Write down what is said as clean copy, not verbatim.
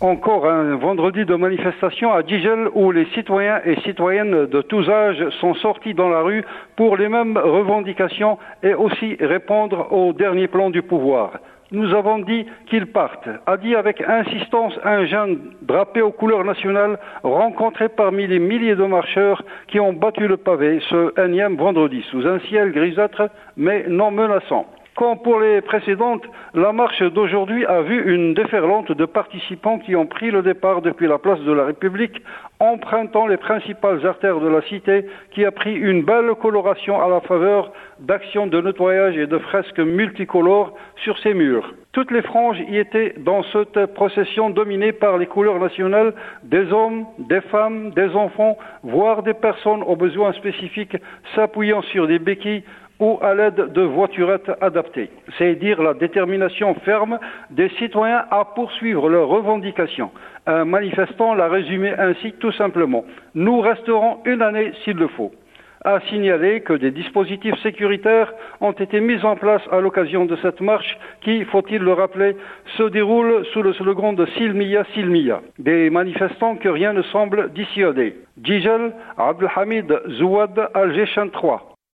Encore un vendredi de manifestation à Gijel où les citoyens et citoyennes de tous âges sont sortis dans la rue pour les mêmes revendications et aussi répondre au dernier plan du pouvoir. Nous avons dit qu'ils partent, a dit avec insistance un jeune drapé aux couleurs nationales rencontré parmi les milliers de marcheurs qui ont battu le pavé ce énième vendredi sous un ciel grisâtre mais non menaçant. Comme pour les précédentes, la marche d'aujourd'hui a vu une déferlante de participants qui ont pris le départ depuis la place de la République, empruntant les principales artères de la cité, qui a pris une belle coloration à la faveur d'actions de nettoyage et de fresques multicolores sur ses murs. Toutes les franges y étaient dans cette procession dominée par les couleurs nationales, des hommes, des femmes, des enfants, voire des personnes aux besoins spécifiques s'appuyant sur des béquilles ou à l'aide de voiturettes adaptées. C'est dire la détermination ferme des citoyens à poursuivre leurs revendications. Un manifestant l'a résumé ainsi tout simplement. Nous resterons une année s'il le faut. A signaler que des dispositifs sécuritaires ont été mis en place à l'occasion de cette marche qui, faut-il le rappeler, se déroule sous le slogan de Silmiya Silmiya. Des manifestants que rien ne semble dissuader. Gijel, Abdelhamid Zouad, Alger 3.